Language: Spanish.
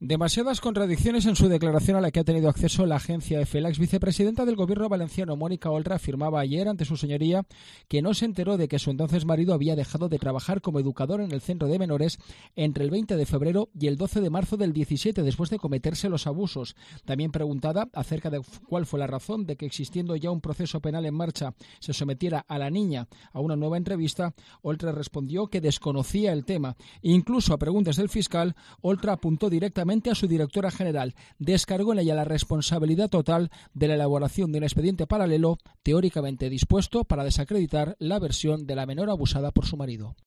Demasiadas contradicciones en su declaración a la que ha tenido acceso la agencia EFE. La exvicepresidenta del gobierno valenciano, Mónica Oltra, afirmaba ayer ante su señoría que no se enteró de que su entonces marido había dejado de trabajar como educador en el centro de menores entre el 20 de febrero y el 12 de marzo del 17, después de cometerse los abusos. También preguntada acerca de cuál fue la razón de que, existiendo ya un proceso penal en marcha, se sometiera a la niña a una nueva entrevista, Oltra respondió que desconocía el tema. Incluso a preguntas del fiscal, Oltra apuntó directamente a su directora general, descargó en ella la responsabilidad total de la elaboración de un expediente paralelo teóricamente dispuesto para desacreditar la versión de la menor abusada por su marido.